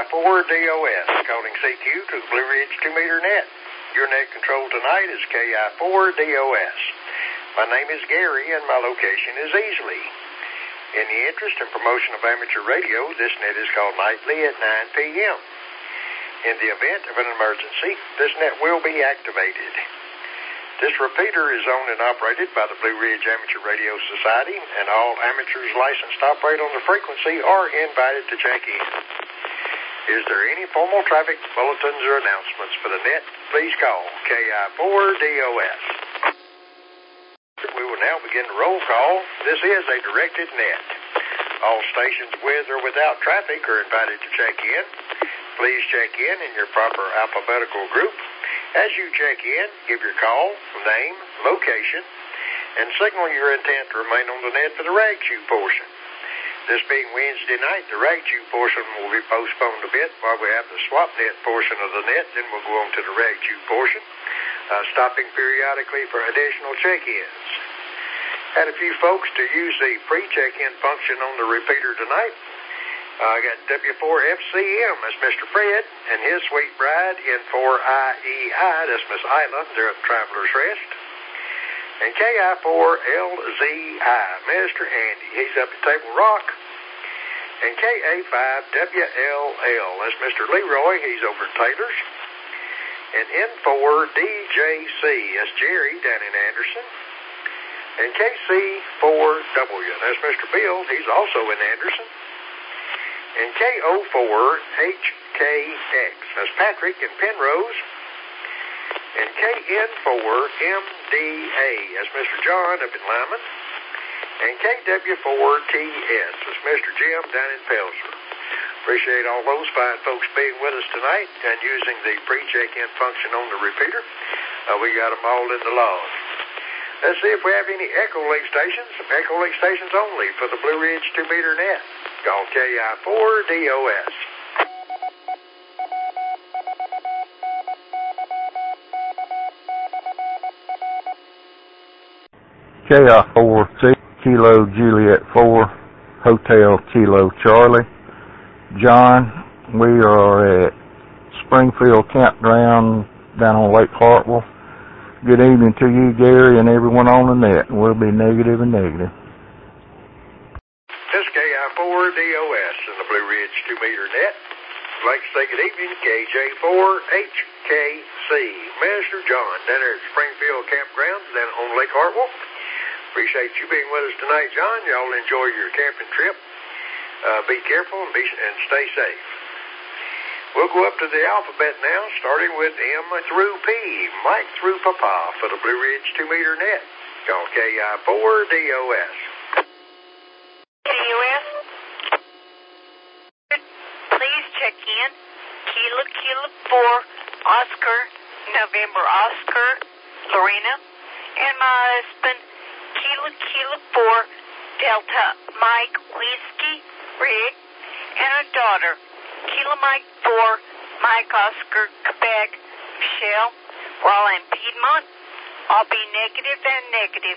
KI4DOS, calling CQ to the Blue Ridge 2-meter net. Your net control tonight is KI4DOS. My name is Gary, and my location is Easley. In the interest and promotion of amateur radio, this net is called nightly at 9 p.m. In the event of an emergency, this net will be activated. This repeater is owned and operated by the Blue Ridge Amateur Radio Society, and all amateurs licensed to operate on the frequency are invited to check in. Is there any formal traffic bulletins or announcements for the net? Please call KI4DOS. We will now begin the roll call. This is a directed net. All stations with or without traffic are invited to check in. Please check in your proper alphabetical group. As you check in, give your call, name, location, and signal your intent to remain on the net for the rag chew portion. This being Wednesday night, the rag chew portion will be postponed a bit while we have the swap net portion of the net. Then we'll go on to the rag chew portion, stopping periodically for additional check-ins. Had a few folks to use the pre-check-in function on the repeater tonight. I got W4FCM, that's Mr. Fred, and his sweet bride, N4IEI, that's Miss Isla, they're at Traveler's Rest. And KI4LZI, Mr. Andy, he's up at Table Rock. And KA5WLL, that's Mr. Leroy, he's over at Taylor's. And N4DJC, that's Jerry down in Anderson. And KC4W, that's Mr. Bill, he's also in Anderson. And KO4HKX, that's Patrick in Penrose. And KN4MDA, that's Mr. John up in Lyman. And KW4TS, that's Mr. Jim down in Pelzer. Appreciate all those fine folks being with us tonight and using the pre-check-in function on the repeater. We got them all in the log. Let's see if we have any echo link stations. Echo link stations only for the Blue Ridge 2-meter net. Call KI4DOS. KI4C, Kilo Juliet 4, Hotel Kilo Charlie. John, we are at Springfield Campground down on Lake Hartwell. Good evening to you, Gary, and everyone on the net. We'll be negative and negative. This is KI4DOS in the Blue Ridge 2-meter net. I'd like to say good evening, KJ4HKC. Mr. John, down there at Springfield Campground, down on Lake Hartwell. Appreciate you being with us tonight, John. Y'all enjoy your camping trip. Be careful and stay safe. We'll go up to the alphabet now, starting with M through P. Mike through Papa for the Blue Ridge 2-meter net. Call KI4DOS. KUS, please check in. Kilo 4, Oscar, November Oscar, Lorena, and my husband, Kilo 4, Delta Mike Whiskey, Rick, and our daughter, Kilo Mike 4, Mike Oscar, Quebec, Michelle. While in Piedmont, I'll be negative and negative.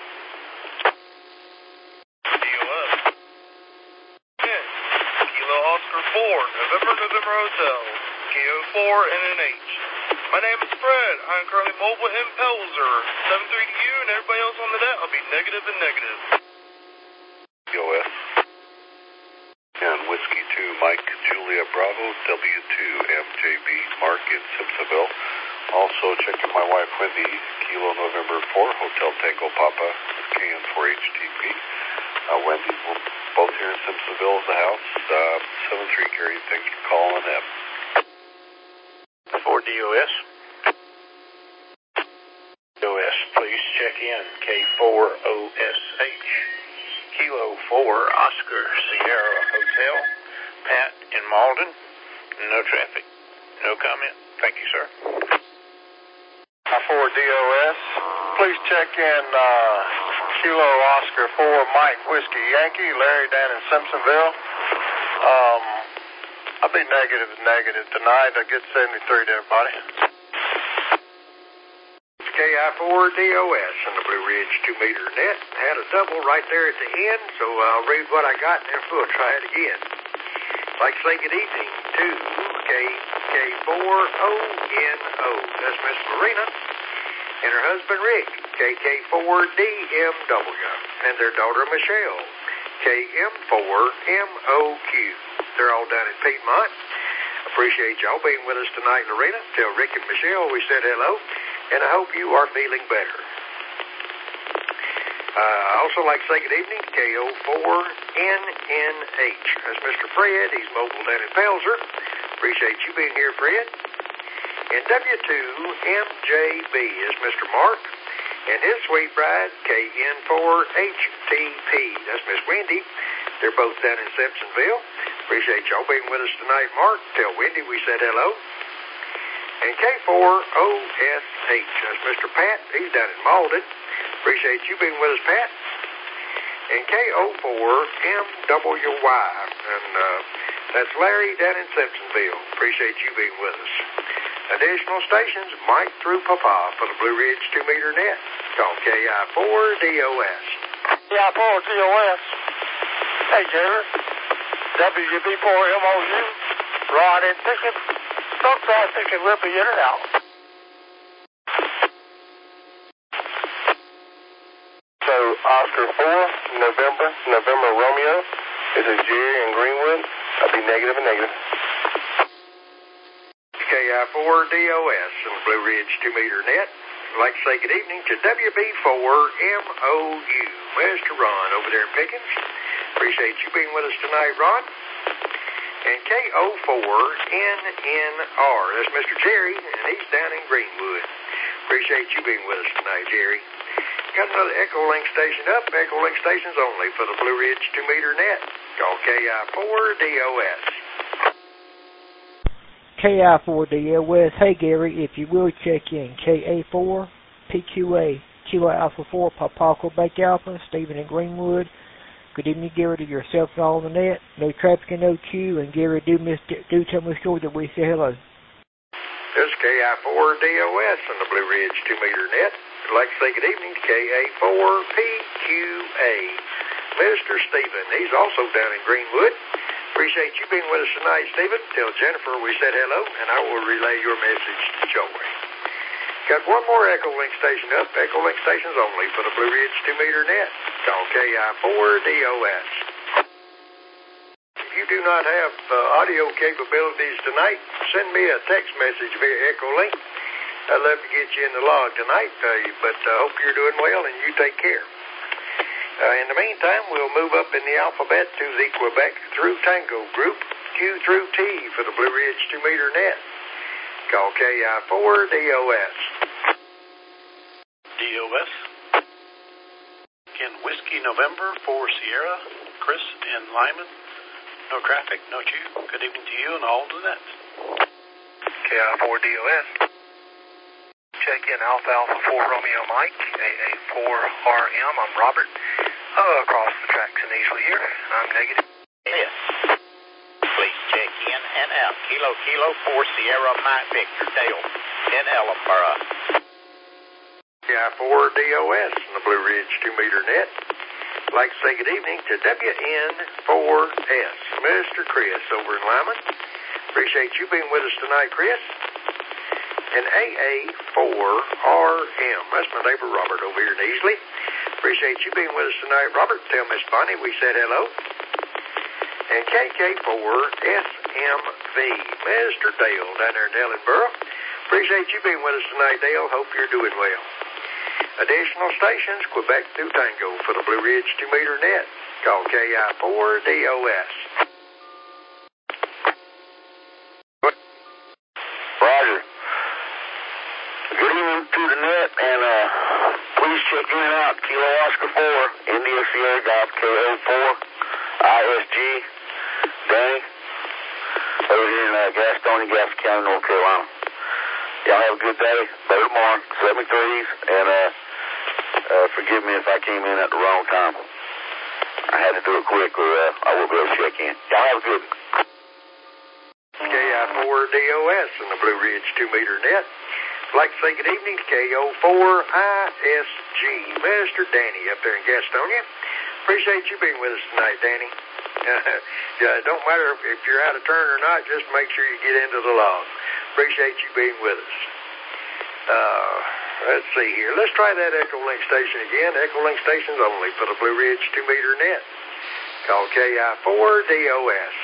Kilo Oscar 4, November Hotel, KO4 NNH. My name is Fred. I'm currently mobile in Pelzer. 7-3 to you and everybody else on the net. I'll be negative and negative. KOS. And Whiskey 2, Mike Julia Bravo, W2MJB, Mark in Simpsonville. Also checking my wife Wendy, Kilo November 4, Hotel Tango Papa, KN4HTP. Wendy, we're both here in Simpsonville at the house. 7-3, Gary, thanks for calling in. For DOS. DOS, please check in. K4OSH. Kilo 4, Oscar Sierra Hotel. Pat in Malden. No traffic. No comment. Thank you, sir. For DOS, please check in Kilo Oscar 4, Mike Whiskey Yankee, Larry down in Simpsonville. I'll be negative tonight. I'll get 73 to everybody. KI4DOS on the Blue Ridge 2-meter net. Had a double right there at the end, so I'll read what I got and then we'll try it again. Like to say good evening to KK4ONO. That's Miss Marina and her husband Rick, KK4DMW, and their daughter Michelle, KM4MOQ. They're all down in Piedmont. Appreciate y'all being with us tonight, Lorena. Tell Rick and Michelle we said hello, and I hope you are feeling better. I also like to say good evening to KO4NNH. That's Mr. Fred. He's mobile down in Pelzer. Appreciate you being here, Fred. And W2MJB is Mr. Mark. And his sweet bride, KN4HTP. That's Miss Wendy. They're both down in Simpsonville. Appreciate y'all being with us tonight, Mark. Tell Wendy we said hello. And K4OSH. That's Mr. Pat. He's down in Malden. Appreciate you being with us, Pat. And KO4MWY. And that's Larry down in Simpsonville. Appreciate you being with us. Additional stations, Mike through Papa for the Blue Ridge 2-meter net. Call KI4DOS. KI4DOS. Hey, Gary. WB4MOU. Rod in Pickett. Don't try thinking we'll be in and out. So, Oscar 4, November Romeo. This is Jerry in Greenwood. I'll be negative and negative. KI4DOS and Blue Ridge 2-meter net. I'd like to say good evening to WB4MOU. Mr. Ron over there in Pickens. Appreciate you being with us tonight, Ron. And KO4NNR. That's Mr. Jerry, and he's down in Greenwood. Appreciate you being with us tonight, Jerry. Got another Echolink station up. Echolink stations only for the Blue Ridge 2-meter net. Call KI4DOS. KI4DOS. Hey, Gary, if you will check in. KA4, PQA, Kilo Alpha 4, Papa Quebec Alpha, Stephen in Greenwood. Good evening, Gary, to yourself and all on the net. No traffic and no queue. And Gary, do tell me sure that we say hello. This is KI4DOS on the Blue Ridge 2-meter net. I'd like to say good evening to KA4PQA. Mr. Stephen, he's also down in Greenwood. Appreciate you being with us tonight, Stephen. Tell Jennifer we said hello, and I will relay your message to Joey. Got one more Echolink station up. Echolink stations only for the Blue Ridge 2-meter net. Call KI4DOS. If you do not have audio capabilities tonight, send me a text message via Echolink. I'd love to get you in the log tonight, but I hope you're doing well and you take care. In the meantime, we'll move up in the alphabet to the Quebec through Tango group, Q through T for the Blue Ridge 2-meter net. Call KI4DOS. DOS. In Whiskey November for Sierra, Chris in Lyman. No traffic, no queue. Good evening to you and all the nets. KI4DOS. Check in Alpha 4 Romeo Mike, AA4RM. I'm Robert. Across the tracks in Easley here. I'm negative. Yes. Please check in and out. Kilo 4 Sierra Mike Victor Dale in Ellenboro. KI4DOS on the Blue Ridge 2-meter net. I'd like to say good evening to WN4S, Mr. Chris over in Lyman. Appreciate you being with us tonight, Chris. And AA4RM. That's my neighbor Robert over here in Easley. Appreciate you being with us tonight, Robert. Tell Miss Bonnie we said hello. And KK4SMV, Mr. Dale down there in Ellenboro. Appreciate you being with us tonight, Dale. Hope you're doing well. Additional stations, Quebec through Tango for the Blue Ridge 2-meter net. Call KI4DOS. Roger. Good evening to the net, and please check in and out. Kilo Oscar 4, India Sierra Golf KO4, ISG, Danny, over here in Gastonia, Gaston County, North Carolina. Y'all have a good day. Better tomorrow. 73s, and forgive me if I came in at the wrong time. I had to do it quick, or I won't be able to check in. Y'all have a good one. KI4DOS in the Blue Ridge 2-meter net. I'd like to say good evening to KO4ISG, Mr. Danny up there in Gastonia. Appreciate you being with us tonight, Danny. Yeah, it don't matter if you're out of turn or not, just make sure you get into the log. Appreciate you being with us. Let's see here. Let's try that Echolink station again. Echolink stations only for the Blue Ridge 2-meter net. Call KI4DOS.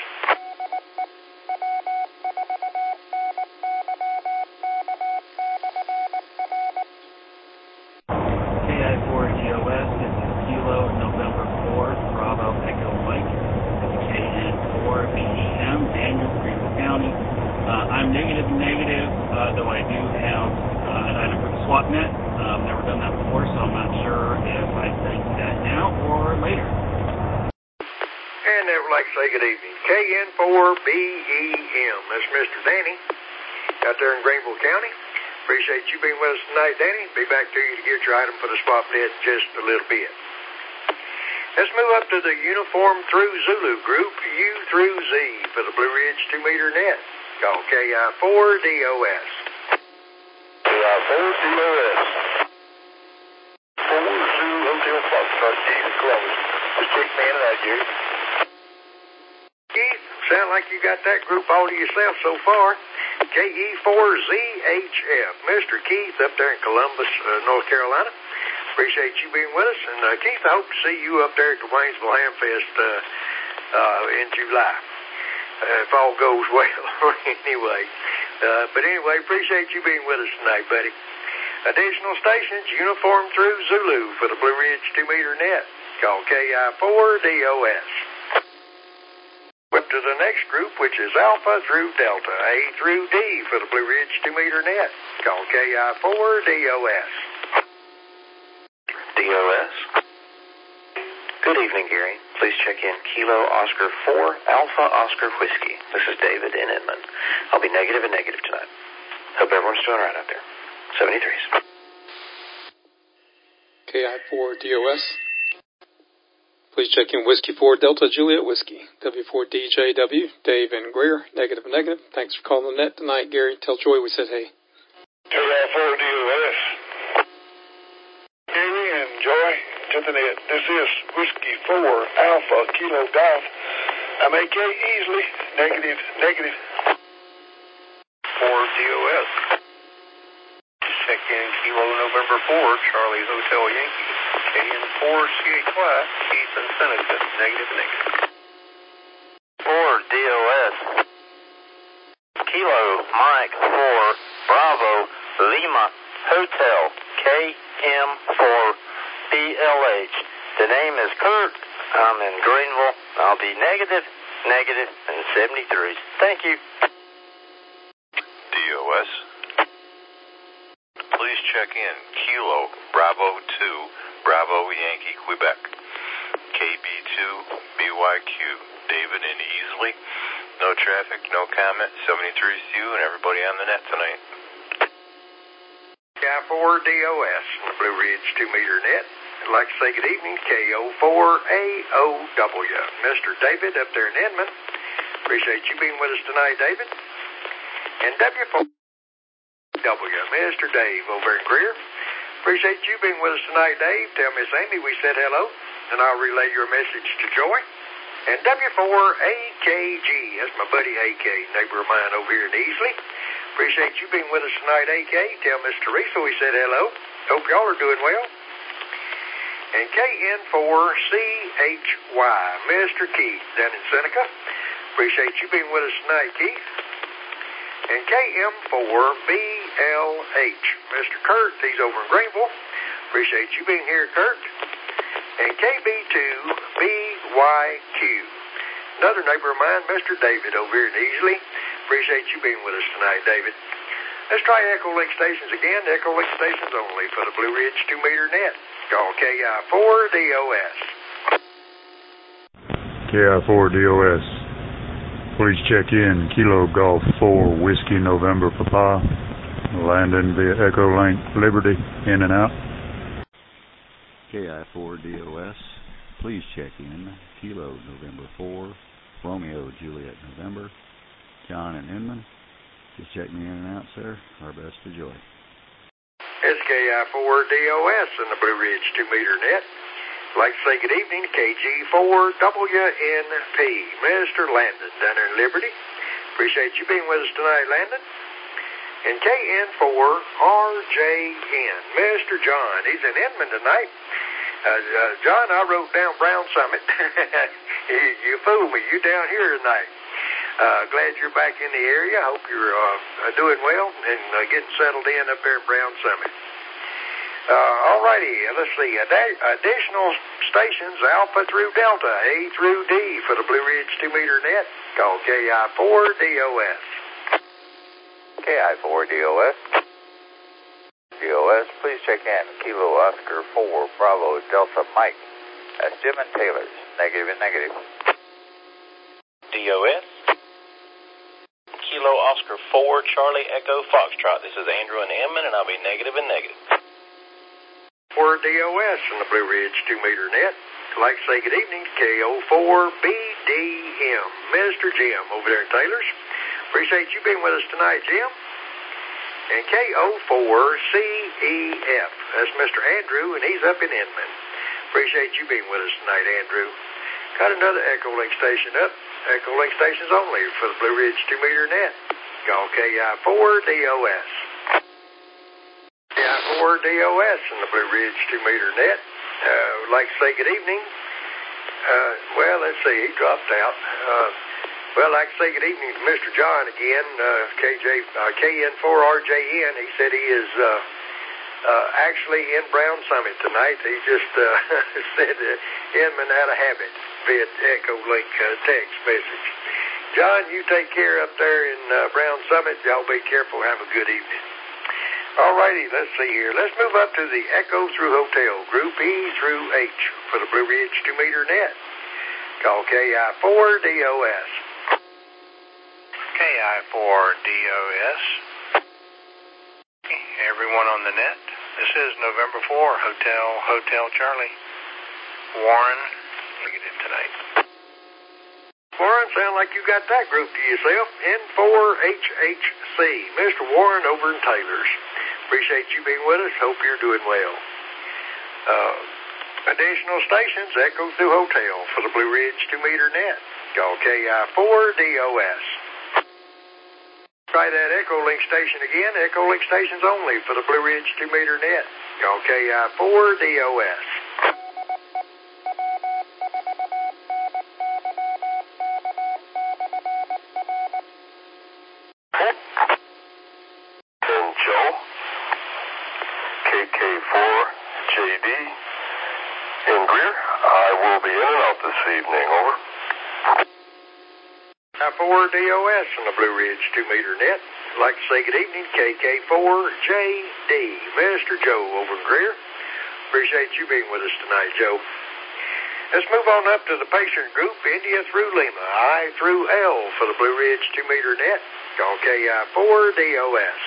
KI4DOS, this is Kilo November 4, Bravo Echo Mike. This is KN4BEM, Daniel, Greenville County. I'm negative, though I do have an item for the swap net. Never done that before, so I'm not sure if I say that now or later. And I would like to say good evening. KN4BEM. That's Mr. Danny out there in Greenville County. Appreciate you being with us tonight, Danny. Be back to you to get your item for the swap net in just a little bit. Let's move up to the Uniform Through Zulu group, U through Z, for the Blue Ridge 2-meter net. Call KI4DOS. KI4DOS. 4 Zulu Hotel Foxtrot, David Columbus. Just check me in and out, Jerry. Keith, sound like you got that group all to yourself so far. KE4ZHF. Mr. Keith up there in Columbus, North Carolina. Appreciate you being with us. And Keith, I hope to see you up there at the Waynesville Hamfest in July. If all goes well, anyway. But anyway, appreciate you being with us tonight, buddy. Additional stations, Uniform Through Zulu for the Blue Ridge 2-meter net. Call KI4DOS. Up to the next group, which is Alpha through Delta, A through D for the Blue Ridge 2-meter net. Call KI4DOS. DOS. Good evening, Gary. Please check in Kilo Oscar 4 Alpha Oscar Whiskey. This is David in Inman. I'll be negative and negative tonight. Hope everyone's doing all right out there. 73s. KI4DOS. Please check in Whiskey 4 Delta Juliet Whiskey. W4DJW, Dave and Greer, negative and negative. Thanks for calling the net tonight, Gary. Tell Joy we said hey. KI4DOS. Gary and Joy to the net. This is Whiskey 4 Alpha Kilo Golf. I'm AK easily. Negative. 4DOS. Check in Kilo November 4, Charlie Hotel Yankee. KN4CHY, Keith and Seneca, negative. 4DOS. Kilo Mike 4, Bravo Lima Hotel, KM4BLH. The name is Kurt. I'm in Greenville. I'll be negative, and 73s. Thank you. DOS. Please check in Kilo Bravo 2, Bravo Yankee, Quebec. KB2, BYQ, David in Easley. No traffic, no comment. 73's to you and everybody on the net tonight. KI4DOS, the Blue Ridge 2-meter net. I'd like to say good evening, KO4AOW. Mr. David up there in Inman. Appreciate you being with us tonight, David. And W4W, Mr. Dave over in Greer. Appreciate you being with us tonight, Dave. Tell Miss Amy we said hello, and I'll relay your message to Joy. And W4AKG, that's my buddy AK, neighbor of mine over here in Easley. Appreciate you being with us tonight, AK. Tell Miss Teresa we said hello. Hope y'all are doing well. And KN4CHY, Mr. Keith down in Seneca. Appreciate you being with us tonight, Keith. And KM4BLH, Mr. Kurt, he's over in Greenville. Appreciate you being here, Kurt. And KB2BYQ, another neighbor of mine, Mr. David over here in Easley. Appreciate you being with us tonight, David. Let's try Echolink stations again. Echolink stations only for the Blue Ridge 2-meter net. Call KI4DOS. KI4DOS. Please check in Kilo Golf 4 Whiskey November Papa. Landing via Echolink Liberty, in and out. KI4DOS. Please check in Kilo November 4 Romeo Juliet November. John and Inman. Just check me in and out, sir. Our best to Joy. It's KI4DOS in the Blue Ridge 2-meter net. I'd like to say good evening to KG4WNP, Mr. Landon down there in Liberty. Appreciate you being with us tonight, Landon. And KN4RJN, Mr. John. He's in Inman tonight. John, I wrote down Brown Summit. You fooled me. You down here tonight. Glad you're back in the area. I hope you're doing well and getting settled in up there at Brown Summit. All righty, let's see. Additional stations, Alpha through Delta, A through D for the Blue Ridge 2-meter net. Call KI4DOS. KI4DOS. DOS, please check in. Kilo Oscar 4, Bravo, Delta, Mike. That's Jim and Taylor's. Negative and negative. DOS. Kilo Oscar 4, Charlie Echo Foxtrot. This is Andrew and Inman, and I'll be negative and negative. For DOS in the Blue Ridge 2-meter net. I'd like to say good evening to KO4BDM, Mr. Jim over there in Taylor's. Appreciate you being with us tonight, Jim. And KO4CEF, that's Mr. Andrew, and he's up in Inman. Appreciate you being with us tonight, Andrew. Got another Echo Link station up. Echo Link stations only for the Blue Ridge 2-meter net. Call KI4DOS. KI4DOS in the Blue Ridge 2-meter net. Would like to say good evening. Well, let's see, he dropped out. Well, I'd like to say good evening to Mr. John again, KN4RJN. He said he is actually in Brown Summit tonight. He just said Inman had a habit via Echo Link text message. John, you take care up there in Brown Summit. Y'all be careful. Have a good evening. All righty, let's see here. Let's move up to the Echo through Hotel, Group E through H for the Blue Ridge 2-meter net. Call KI4DOS. KI4DOS. Everyone on the net, this is November 4, Hotel Charlie. Warren, negative tonight. Warren, sound like you got that group to yourself. N4HHC, Mr. Warren over in Taylor's. Appreciate you being with us. Hope you're doing well. Additional stations, Echo through Hotel for the Blue Ridge 2-meter net. Call KI4DOS. Try that Echo Link station again. Echo Link stations only for the Blue Ridge 2-meter net. Call KI4DOS. And Joe, KK4JD, and Greer, I will be in and out this evening. Over. KI4DOS on the Blue Ridge 2-meter net. I'd like to say good evening, KK4JD, Mr. Joe over in Greer. Appreciate you being with us tonight, Joe. Let's move on up to the patient group, India through Lima, I through L for the Blue Ridge 2-meter net. Call KI4DOS.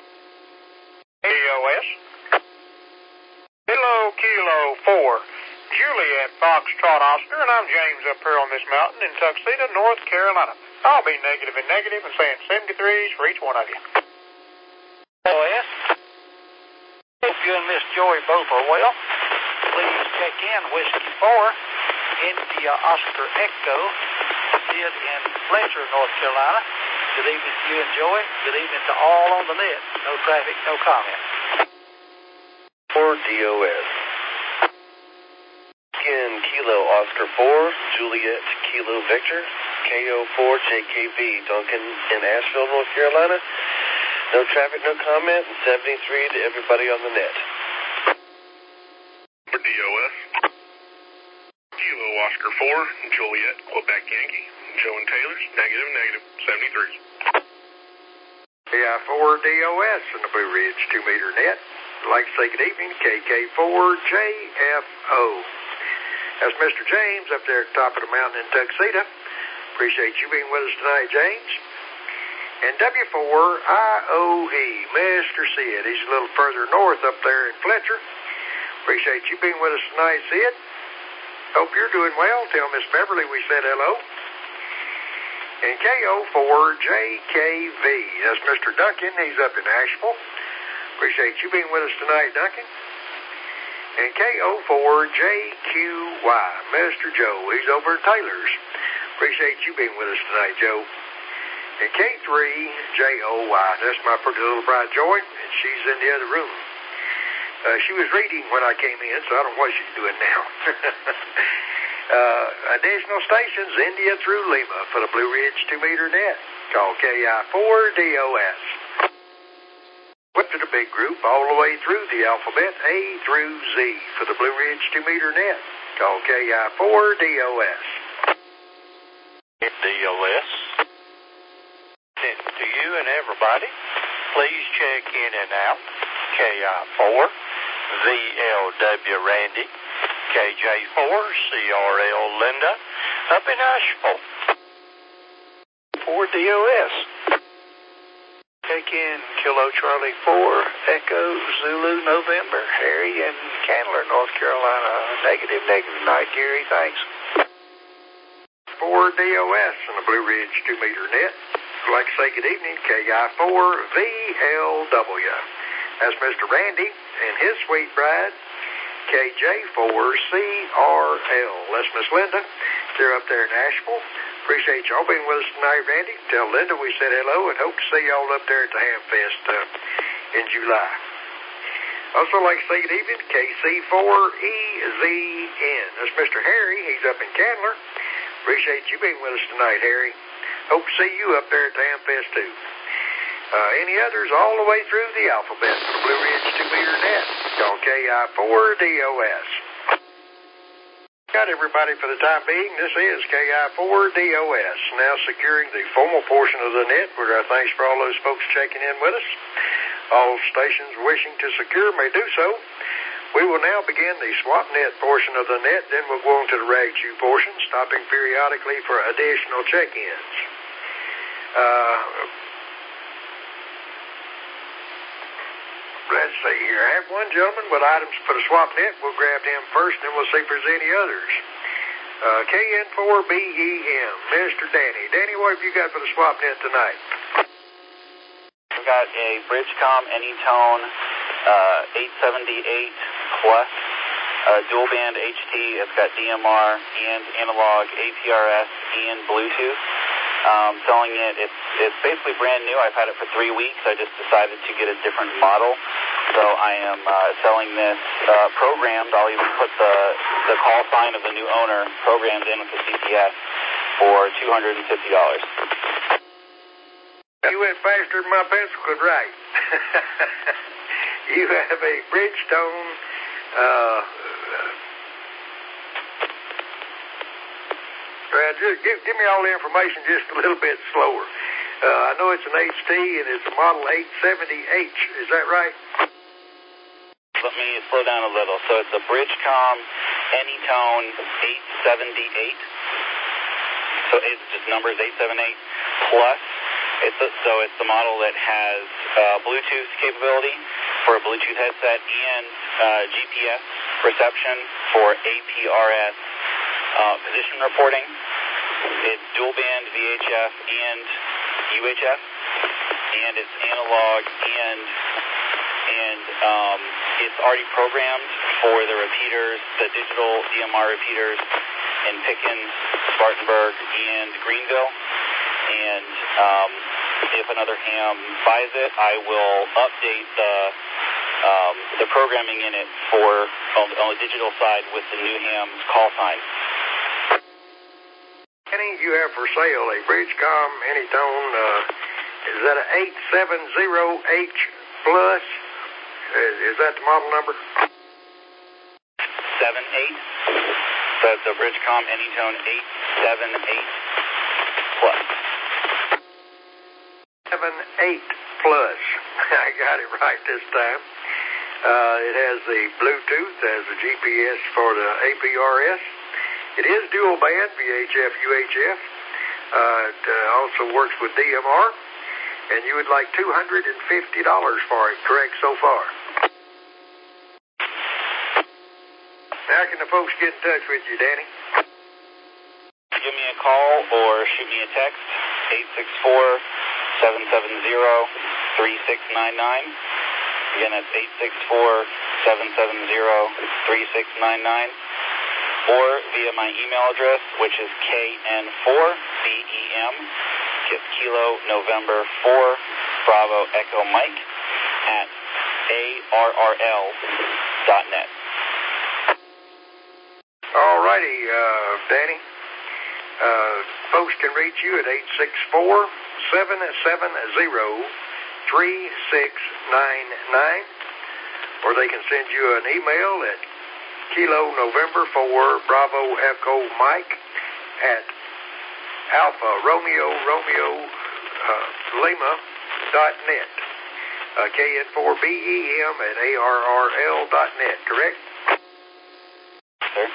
DOS. Hello, Kilo 4. Juliet Foxtrot Oscar, and I'm James up here on this mountain in Tuxedo, North Carolina. I'll be negative and negative and saying 73s for each one of you. DOS. Hope you and Miss Joy both are well. Please check in Whiskey 4, India Oscar Echo, Sid in Fletcher, North Carolina. Good evening to you and Joy. Good evening to all on the net. No traffic, no comment. For DOS. Again, Kilo Oscar 4, Juliet Kilo Victor, KO4JKV, Duncan in Asheville, North Carolina. No traffic, no comment, and 73 to everybody on the net. For DOS. Kilo Oscar 4, Juliet, Quebec Yankee, Joe and Taylor's, negative, 73. KI4DOS in the Blue Ridge 2-meter net. I'd like to say good evening to KK4JFO. That's Mr. James up there at the top of the mountain in Tuxedo. Appreciate you being with us tonight, James. And W4IOE, Mr. Sid. He's a little further north up there in Fletcher. Appreciate you being with us tonight, Sid. Hope you're doing well. Tell Miss Beverly we said hello. And KO4JKV, that's Mr. Duncan. He's up in Asheville. Appreciate you being with us tonight, Duncan. And KO4JQY, Mr. Joe. He's over at Taylor's. Appreciate you being with us tonight, Joe. And K3JOY, that's my pretty little bride Joy, and she's in the other room. She was reading when I came in, so I don't know what she's doing now. Additional stations, India through Lima for the Blue Ridge 2-meter net. Call KI4DOS. Went to the big group all the way through the alphabet A through Z for the Blue Ridge 2-meter net. Call KI4DOS. DOS. To you and everybody, please check in and out. KI4, VLW Randy, KJ4, CRL Linda, up in Asheville. 4DOS. Check in Kilo Charlie 4, Echo Zulu November, Harry in Candler, North Carolina. Negative night, Gary. Thanks. 4DOS on the Blue Ridge 2-meter net. I'd like to say good evening, KI4VLW. That's Mr. Randy and his sweet bride, KJ4CRL. That's Miss Linda. They're up there in Asheville. Appreciate y'all being with us tonight, Randy. Tell Linda we said hello and hope to see y'all up there at the Hamfest in July. Also like to say good evening, KC4EZN. That's Mr. Harry. He's up in Candler. Appreciate you being with us tonight, Harry. Hope to see you up there at the Hamfest too. Any others all the way through the alphabet for the Blue Ridge 2-meter net. Call KI4DOS. Got everybody for the time being. This is KI4DOS. Now securing the formal portion of the net. With our thanks for all those folks checking in with us. All stations wishing to secure may do so. We will now begin the swap net portion of the net. Then we'll go on to the rag chew portion, stopping periodically for additional check-ins. Let's see here. I have one gentleman with items for the swap net. We'll grab him first, and we'll see if there's any others. KN4BEM, Mr. Danny. Danny, what have you got for the swap net tonight? I've got a Bridgecom Anytone 878 Plus, dual band HT. It's got DMR and analog APRS and Bluetooth. Selling it, it's basically brand new. I've had it for 3 weeks. I just decided to get a different model. So I am selling this programmed. I'll even put the call sign of the new owner programmed in with the CPS for $250. You went faster than my pencil could write. You have a Bridgestone just give me all the information just a little bit slower. I know it's an HT and it's a model 870H. Is that right? Let me slow down a little. So it's a Bridgecom Anytone 878. So it's just numbers 878 Plus. It's the model that has Bluetooth capability for a Bluetooth headset and GPS reception for APRS position reporting. It's dual band VHF and UHF, and it's analog and it's already programmed for the repeaters, the digital DMR repeaters in Pickens, Spartanburg, and Greenville. And if another ham buys it, I will update the programming in it on the digital side with the new ham's call sign. Any you have for sale a Bridgecom Anytone, is that an 870H Plus? Is that the model number? 78. So it's a Bridgecom Anytone 878 Plus. 78 Plus. I got it right this time. It has the Bluetooth, has the GPS for the APRS. It is dual band, VHF, UHF. It also works with DMR. And you would like $250 for it, correct, so far? How can the folks get in touch with you, Danny? Give me a call or shoot me a text, 864-770-3699. Again, that's 770-3699, or via my email address, which is KN4BEM, Kilo November 4 Bravo Echo Mike at ARRL.net. All righty, Danny. Folks can reach you at 864-770-3699, or they can send you an email at Kilo November 4 Bravo Echo Mike at Alpha Romeo Lima.net. KN4BEM at ARRL.net, correct? Sir.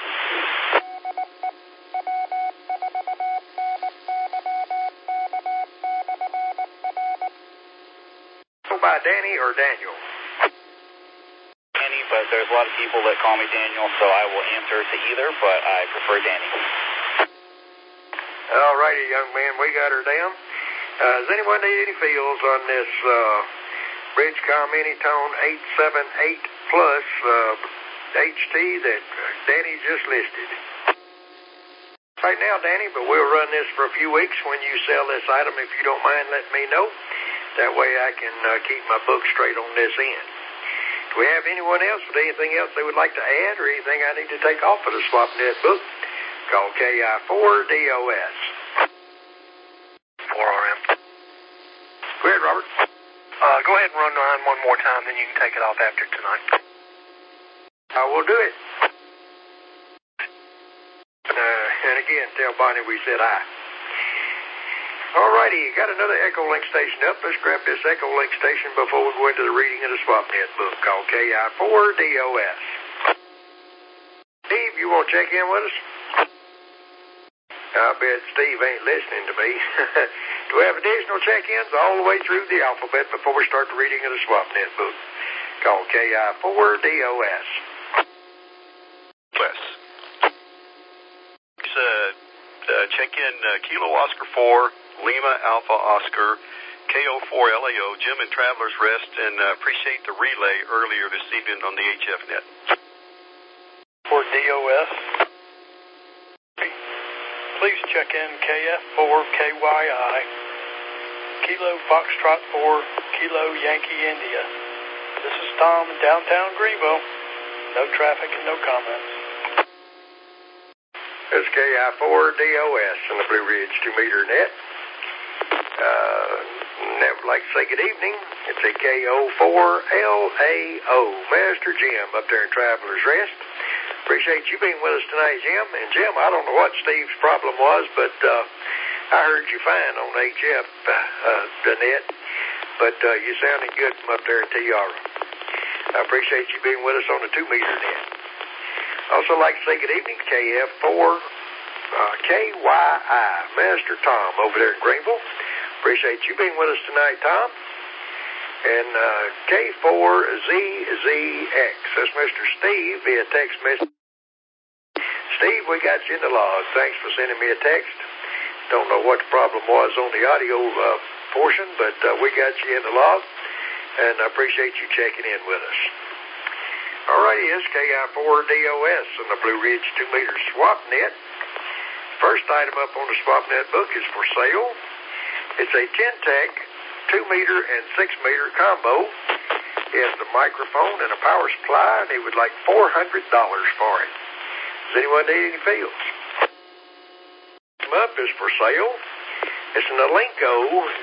Go by Danny or Daniel? Danny, but there's a lot of people that call me Daniel, so I will answer to either, but I prefer Danny. All righty, young man, we got her down. Does anyone need any feels on this Bridgecom Anytone 878 Plus HT that Danny just listed? Right now, Danny, but we'll run this for a few weeks. When you sell this item, if you don't mind, let me know. That way I can keep my book straight on this end. Do we have anyone else with anything else they would like to add or anything I need to take off of the SwapNet book? Call KI4DOS. 4RM. Go ahead, Robert. Go ahead and run mine one more time, then you can take it off after tonight. I will do it. And again, tell Bonnie we said hi. All righty, got another Echolink station up. Let's grab this Echolink station before we go into the reading of the SwapNet book called KI4DOS. Steve, you want to check in with us? I bet Steve ain't listening to me. Do we have additional check-ins all the way through the alphabet before we start the reading of the SwapNet book called KI4DOS? Wes. Check in Kilo Oscar 4, Lima Alpha Oscar, KO4 LAO, Jim and Traveler's Rest, and appreciate the relay earlier this evening on the HFNet. For DOS, please check in KF4KYI, Kilo Foxtrot 4, Kilo Yankee India. This is Tom in downtown Greenville. No traffic and no comments. It's KI4DOS on the Blue Ridge 2-meter net. Never like to say good evening. It's a KO4LAO. Master Jim up there in Traveler's Rest. Appreciate you being with us tonight, Jim. And Jim, I don't know what Steve's problem was, but I heard you fine on HF, the net. But you sounded good from up there in Tiara. I appreciate you being with us on the 2-meter net. Also like to say good evening to KF4KYI, Master Tom over there in Greenville. Appreciate you being with us tonight, Tom. And K4ZZX, that's Mr. Steve via text message. Steve, we got you in the log. Thanks for sending me a text. Don't know what the problem was on the audio portion, but we got you in the log, and I appreciate you checking in with us. Alrighty, it's KI4DOS on the Blue Ridge 2-meter SwapNet. First item up on the SwapNet book is for sale. It's a Ten-Tech 2-meter and 6-meter combo. It has a microphone and a power supply, and he would like $400 for it. Does anyone need any feels? Up is for sale. It's an Alinco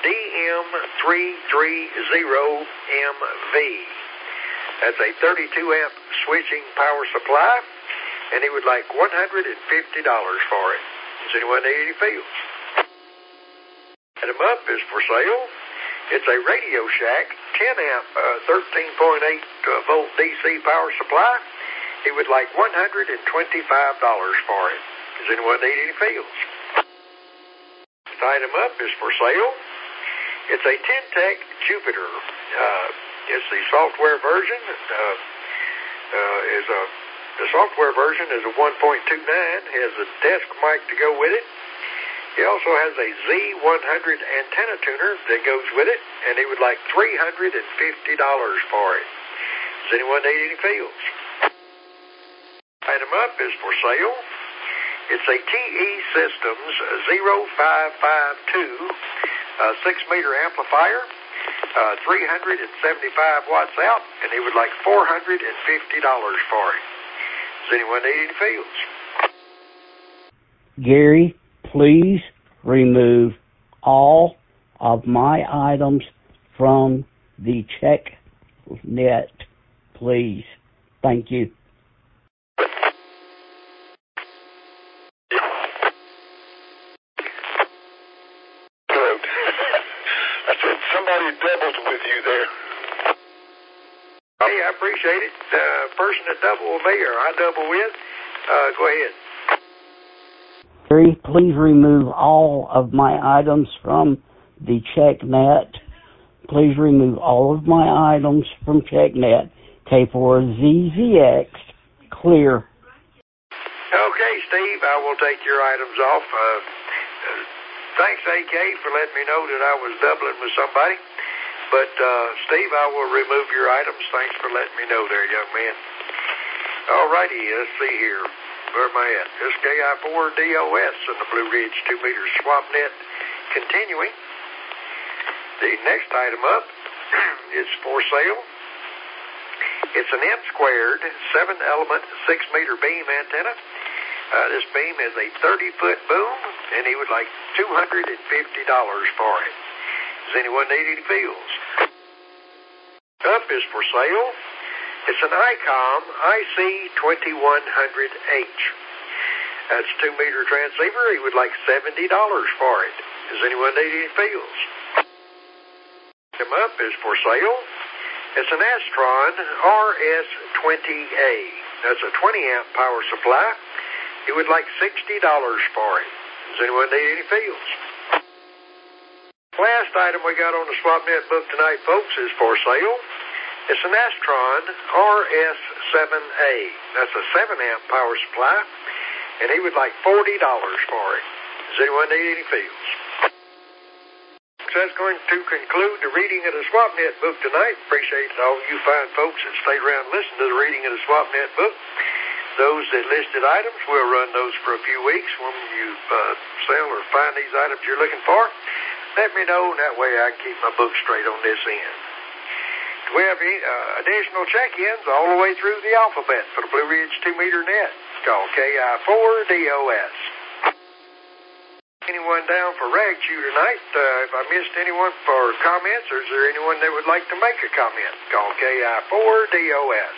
DM330MV. That's a 32-amp switching power supply, and he would like $150 for it. Does anyone need any feels? Item up is for sale. It's a Radio Shack 10-amp 13.8 volt DC power supply. He would like $125 for it. Does anyone need any feels? This item up is for sale. It's a Ten-Tech Jupiter. It's the software version. The software version is a 1.29. Has a desk mic to go with it. He also has a Z100 antenna tuner that goes with it, and he would like $350 for it. Does Does anyone need any fields? Item up is for sale. It's a TE Systems 0552 6-meter amplifier, 375 watts out, and he would like $450 for it. Does anyone need any fields? Gary, please remove all of my items from the check net, please. Thank you. Somebody doubled with you there. Hey, I appreciate it. Person that double with me or I double with, go ahead. Gary, please remove all of my items from the CheckNet. Please remove all of my items from CheckNet. K4ZZX, clear. Okay, Steve, I will take your items off. Thanks, AK, for letting me know that I was doubling with somebody. But, Steve, I will remove your items. Thanks for letting me know there, young man. All righty, let's see here. Where am I at? This KI4DOS in the Blue Ridge 2-meter swap net continuing. The next item up is for sale. It's an M-squared 7-element 6-meter beam antenna. This beam is a 30-foot boom, and he would like $250 for it. Does anyone need any fields? Up is for sale. It's an ICOM IC2100H. That's a 2-meter transceiver. He would like $70 for it. Does anyone need any fields? Come up is for sale. It's an Astron RS20A. That's a 20-amp power supply. He would like $60 for it. Does anyone need any fields? Last item we got on the SwapNet book tonight, folks, is for sale. It's an Astron RS7A. That's a 7-amp power supply, and he would like $40 for it. Does anyone need any fields? So that's going to conclude the reading of the SwapNet book tonight. Appreciate all you fine folks that stayed around and listened to the reading of the SwapNet book. Those that listed items, we'll run those for a few weeks. When you sell or find these items you're looking for, let me know, and that way I can keep my book straight on this end. We have additional check-ins all the way through the alphabet for the Blue Ridge 2-meter net. It's called KI4DOS. Anyone down for Rag Chew tonight? If I missed anyone for comments, or is there anyone that would like to make a comment? Call KI4DOS.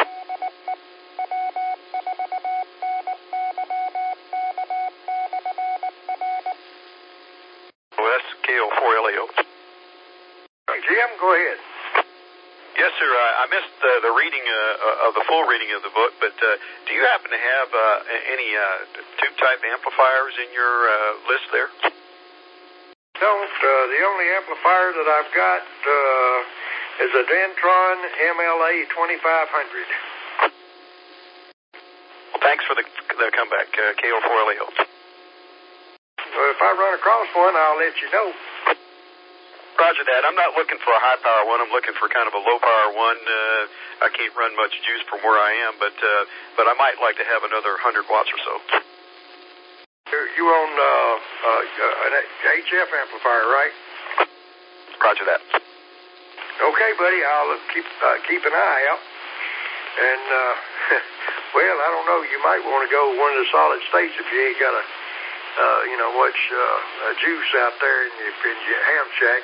KO4LAO. Jim, go ahead. Yes, sir. I missed the reading of the full reading of the book, but do you happen to have any tube-type amplifiers in your list there? Don't. The only amplifier that I've got is a Dentron MLA 2500. Well, thanks for the comeback, KO4LAO. If I run across one, I'll let you know. Roger that. I'm not looking for a high-power one. I'm looking for kind of a low-power one. I can't run much juice from where I am, but I might like to have another 100 watts or so. You own an HF amplifier, right? Roger that. Okay, buddy. I'll keep an eye out. And, well, I don't know. You might want to go one of the solid states if you ain't got much juice out there in your ham shack.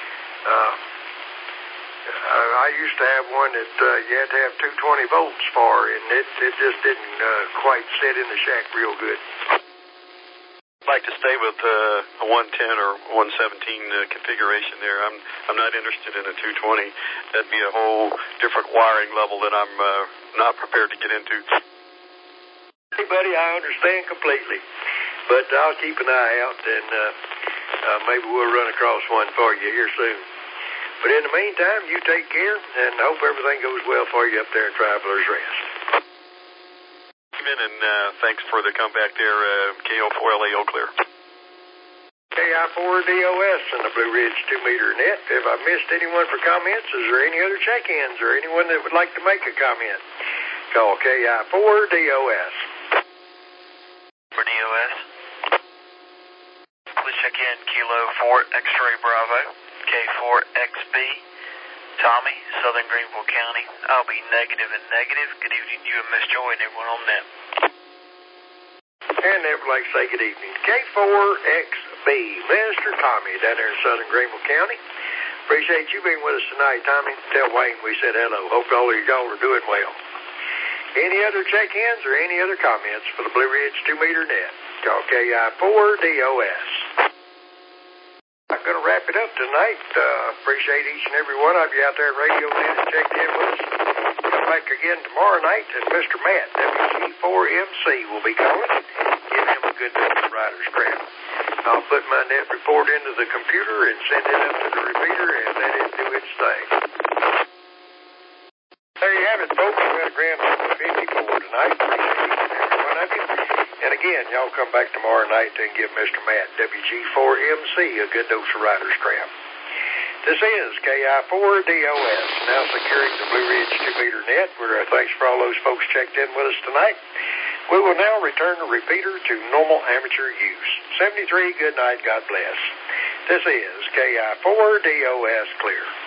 I used to have one that you had to have 220 volts for, and it just didn't quite sit in the shack real good. I'd like to stay with a 110 or 117 configuration there. I'm not interested in a 220. That'd be a whole different wiring level that I'm not prepared to get into. Hey, buddy, I understand completely. But I'll keep an eye out, and maybe we'll run across one for you here soon. But in the meantime, you take care, and hope everything goes well for you up there in Traveler's Rest. And thanks for the comeback there, KO4LAO clear. KI4DOS and the Blue Ridge 2-meter net. Have I missed anyone for comments? Is there any other check-ins or anyone that would like to make a comment? Call KI4DOS. For DOS, please check in Kilo 4 X-Ray Bravo, K4XB, Tommy, Southern Greenville County. I'll be negative and negative. Good evening to you and Miss Joy and everyone on net. And they would like to say good evening. K4XB, Mr. Tommy down there in Southern Greenville County. Appreciate you being with us tonight, Tommy. Tell Wayne we said hello. Hope all of y'all are doing well. Any other check-ins or any other comments for the Blue Ridge 2-meter net? Call KI4DOS. I'm going to wrap it up tonight. Appreciate each and every one of you out there at Radio Net that checked in with us. Come back again tomorrow night, and Mr. Matt, WG4MC, will be calling. Give him a good dose of Rider's Crap. I'll put my net report into the computer and send it up to the repeater and let it do its thing. There you have it, folks. We had a grand total of 54 tonight. Appreciate each and every one of you. And again, y'all come back tomorrow night and give Mr. Matt, WG4MC, a good dose of Rider's Crap. This is KI4DOS, now securing the Blue Ridge 2-meter net. Thanks for all those folks checked in with us tonight. We will now return the repeater to normal amateur use. 73, good night, God bless. This is KI4DOS Clear.